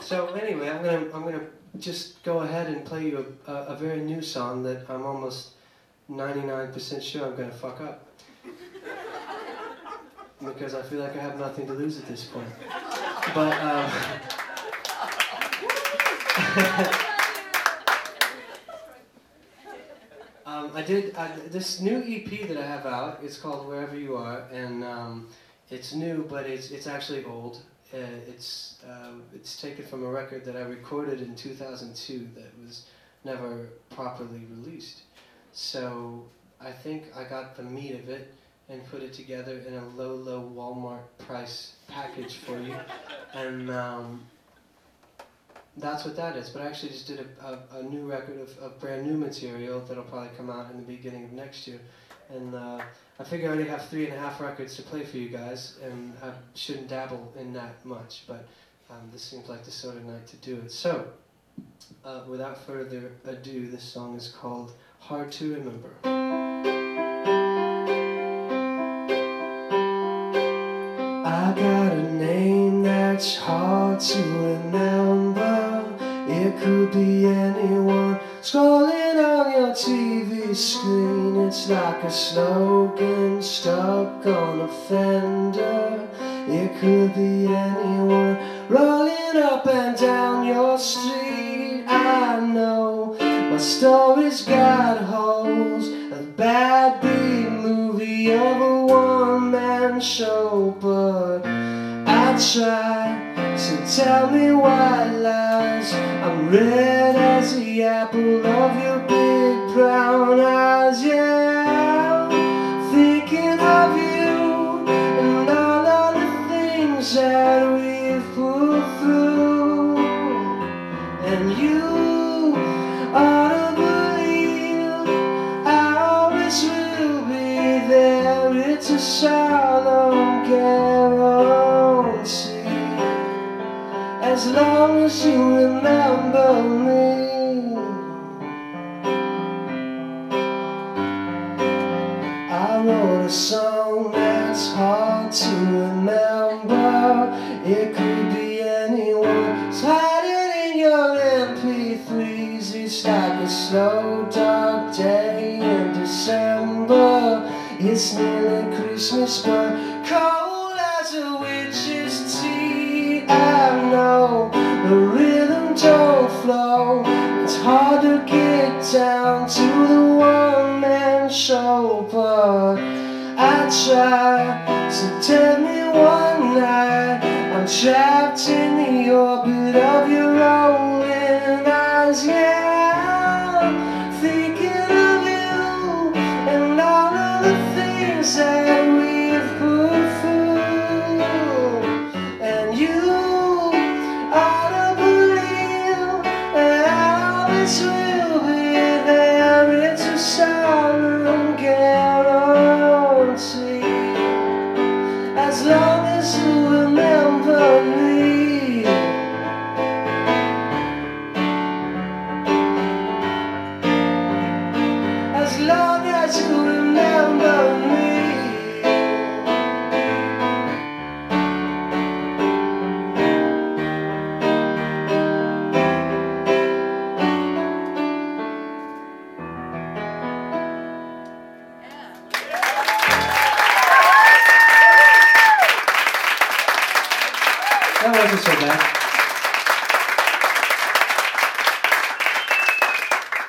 So anyway, I'm gonna just go ahead and play you a very new song that I'm almost 99% sure I'm gonna fuck up. Because I feel like I have nothing to lose at this point. But this new EP that I have out. It's called Wherever You Are, and it's new, but it's actually old. It's taken from a record that I recorded in 2002 that was never properly released. So I think I got the meat of it and put it together in a low Walmart price package for you, and that's what that is. But I actually just did a new record of brand new material that'll probably come out in the beginning of next year, and I figure I already have 3.5 records to play for you guys, and I shouldn't dabble in that much, but this seems like the sort of night to do it. So, without further ado, this song is called Hard to Remember. I got a name that's hard to remember. It could be anyone scrolling on your TV screen. It's like a slogan stuck on a fender. It could be anyone rolling up and down your street. I know my story's got holes, a bad B-movie of a one-man show, but I try, so tell me white lies. I'm red as the apple of your big brown eyes, yeah. Thinking of you and all of the things that we've put through, and you ought to believe I always will be there. It's a solemn guarantee, as long as you remember me. I wrote a song that's hard to remember. It could be anyone. It's hiding in your MP3s. It's like a slow dark day in December. It's nearly Christmas, but cold as a witch's tea. I know the rhythm don't flow. It's hard to get down to the one-man show, but I try. So tell me one night I'm trapped in New York